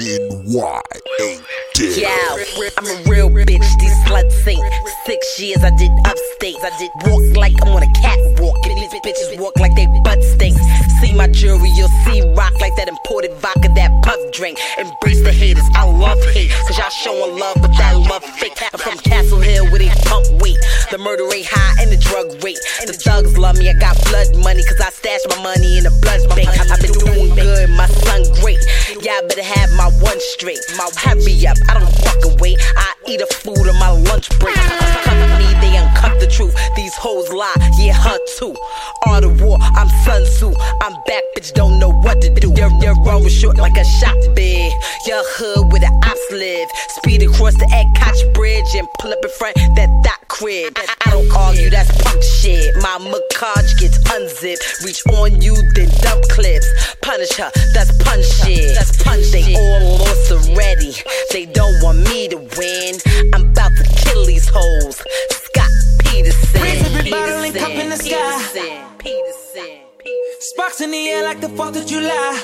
NY. Yeah, I'm a real bitch, these sluts ain't. 6 years I did upstate. I did walk like I'm on a catwalk, and these bitches walk like they butt stinks. See my jewelry, you'll see rock like that imported vodka, that puff drink. Embrace the haters, I love hate, cause y'all showing love, but that love fake. I'm from Castle Hill where they pump weight. The murder rate high and the drug rate. The thugs love me, I got blood money, cause I stash my money in the blood bank. I've been doing good, my son great. Y'all better have my one straight. Hurry up, I don't walk away. I eat a food on my lunch break. Cover me, they uncut the truth. These hoes lie, yeah, her too. All the war, I'm Sun Tzu. I'm back, bitch, don't know what to do. Your run was short like a shot bed. Your hood where the ops live. Speed across the Egg Koch Bridge and pull up in front that crib. I don't argue, that's punk shit. My Macaj gets unzipped. Reach on you, then dump clips. Punish her, that's punch shit. That's punch. They all lost already. They don't want me to win. I'm about to kill these hoes. Scott Peterson. Raise every bottle and cup in the sky. Peterson. Sparks in the air like the 4th of July.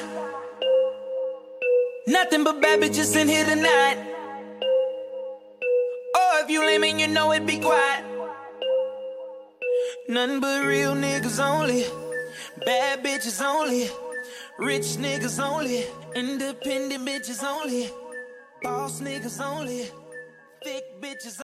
Nothing but bad bitches in here tonight. Oh, if you lame and you know it, be quiet. Nothing but real niggas only. Bad bitches only. Rich niggas only. Independent bitches only. Boss niggas only. Thick bitches only.